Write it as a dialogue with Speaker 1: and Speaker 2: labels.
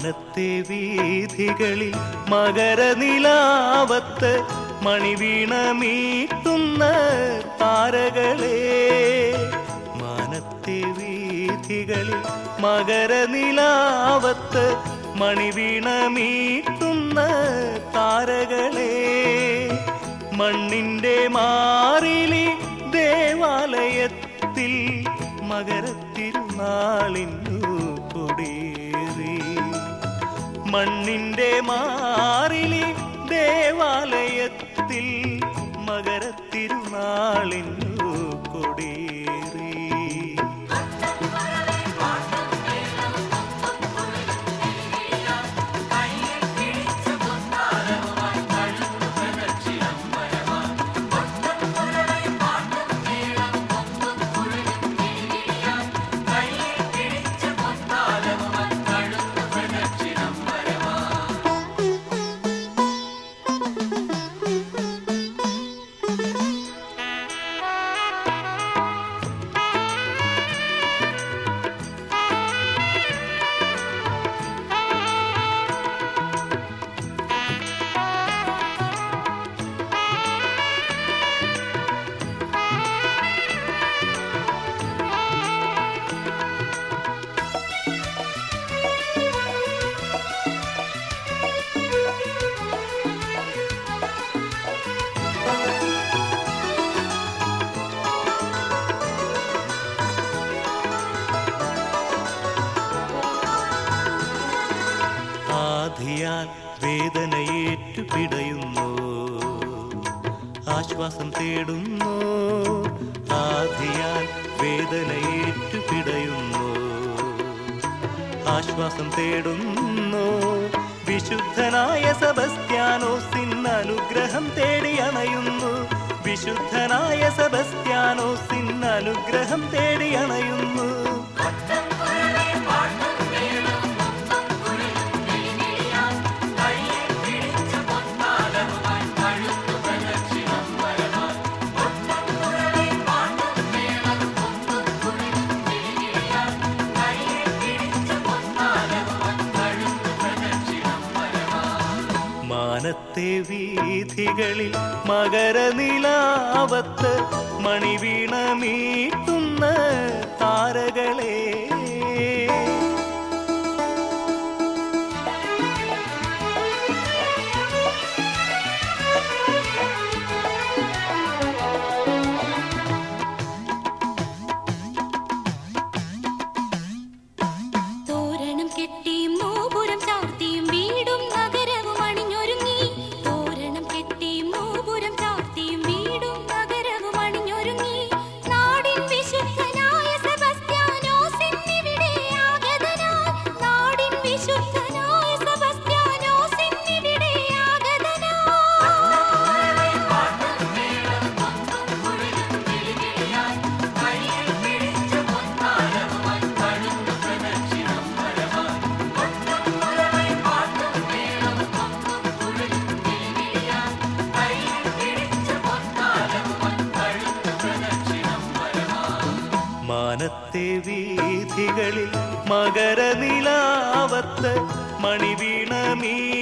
Speaker 1: മാനത്തെ വീഥികളിൽ മകരനിലാവത്ത് മണിവീണ മീട്ടുന്ന താരകളെ, മാനത്തെ വീഥികളിൽ മകരനിലാവത്ത് മണിവീണ മീട്ടുന്ന താരകളെ, മണ്ണിന്റെ മാറിലി ദേവാലയത്തിൽ മകരത്തിരുനാളിന്നു കൊടിയേറി, മണ്ണിന്റെ മാറിലി ദേവാലയത്തിൽ മകരത്തിരുനാളിന്നു കൊടിയേറി. ആധിയാൽ വേദനയേറ്റു പിടയുന്നു, ആശ്വാസം തേടുന്നു, ആധിയാൽ വേദനയേറ്റു പിടയുന്നു, ആശ്വാസം തേടുന്നു. വിശുദ്ധനായ സെബസ്ത്യാനോസിൻ അനുഗ്രഹം തേടി അണയുന്നു, വിശുദ്ധനായ സെബസ്ത്യാനോസിൻ അനുഗ്രഹം തേടി അണയുന്നു. മാനത്തെ വീഥികളിൽ മകരനിലാവത്ത് മണിവീണ മീട്ടുന്ന താരകളെ,
Speaker 2: തോരണം കെട്ടിയും നോപുരം ചാർത്തിയും വീടും നഗരവും അണിഞ്ഞൊരുങ്ങി, തോരണം കെട്ടിയും നോപുരം ചാർത്തിയും വീടും നഗരവും അണിഞ്ഞൊരുങ്ങി, നാടിൻ വിശുദ്ധനായ സെബസ്ത്യാനോസിൻ ഇവിടെ ആഗതനായി, നാടിൻ വിശുദ്ധനായ സെബസ്ത്യാനോസിൻ ഇവിടെ ആഗതനായി.
Speaker 1: മാനത്തെ വീഥികളിൽ മകരനിലാവത്ത് മണിവീണ മീ